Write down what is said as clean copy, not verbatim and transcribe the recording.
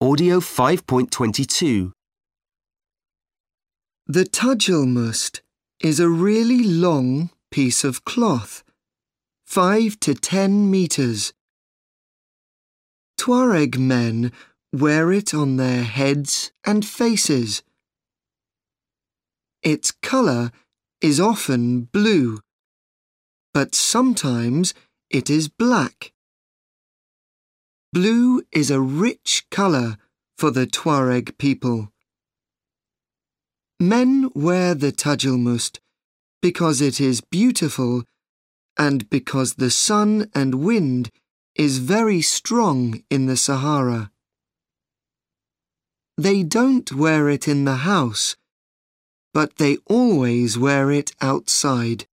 Audio 5.22. The Tajilmust is a really long piece of cloth, 5 to 10 meters. Tuareg men wear it on their heads and faces. Its colour is often blue, but sometimes it is black. Blue is a rich colour for the Tuareg people. Men wear the Tajilmust because it is beautiful and because the sun and wind is very strong in the Sahara. They don't wear it in the house, but they always wear it outside.